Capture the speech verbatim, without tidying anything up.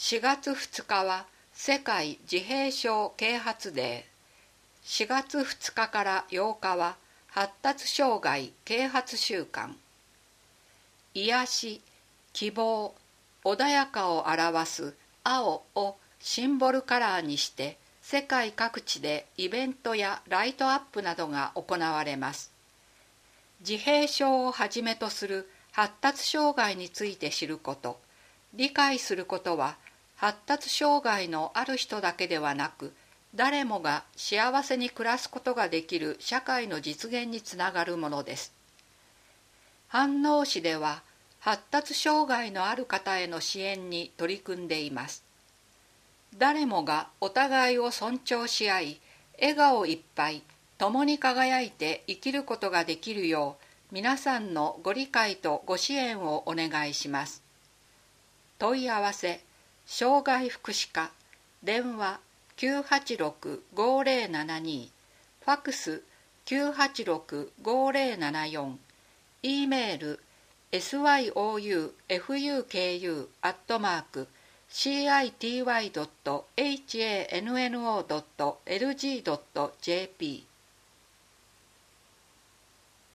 しがつふつかは世界自閉症啓発デー。しがつふつかからようかは発達障害啓発週間。癒し、希望、穏やかを表す青をシンボルカラーにして世界各地でイベントやライトアップなどが行われます。自閉症をはじめとする発達障害について知ること、理解することは発達障害のある人だけではなく、誰もが幸せに暮らすことができる社会の実現につながるものです。飯能市では発達障害のある方への支援に取り組んでいます。誰もがお互いを尊重し合い、笑顔いっぱい、共に輝いて生きることができるよう、皆さんのご理解とご支援をお願いします。問い合わせ、障害福祉課、電話きゅうはちろく ごぜろななに、ファクスきゅうはちろく ごぜろななよん、E メール エスワイオーユーフユーケーユー アットマーク シーアイティーワイドットエイチエーエヌエヌオードットエルジードットジェーピー